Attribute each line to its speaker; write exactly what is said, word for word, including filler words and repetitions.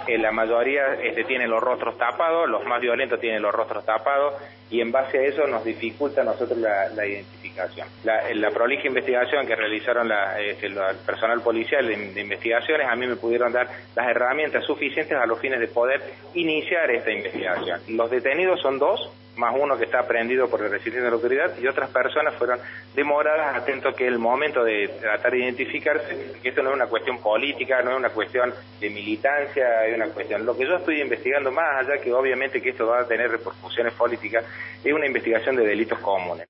Speaker 1: Eh, la mayoría este, tienen los rostros tapados, los más violentos tienen los rostros tapados, y en base a eso nos dificulta a nosotros la, la identificación. La, la prolija investigación que realizaron la, este, el personal policial de, de investigaciones, a mí me pudieron dar las herramientas suficientes a los fines de poder iniciar esta investigación. Los detenidos son dos, más uno que está aprehendido por el resistente de la autoridad, y otras personas fueron demoradas, atento que el momento de tratar de identificarse, que esto no es una cuestión política, no es una cuestión de militancia, es una cuestión. Lo que yo estoy investigando, más allá que obviamente que esto va a tener repercusiones políticas, es una investigación de delitos comunes.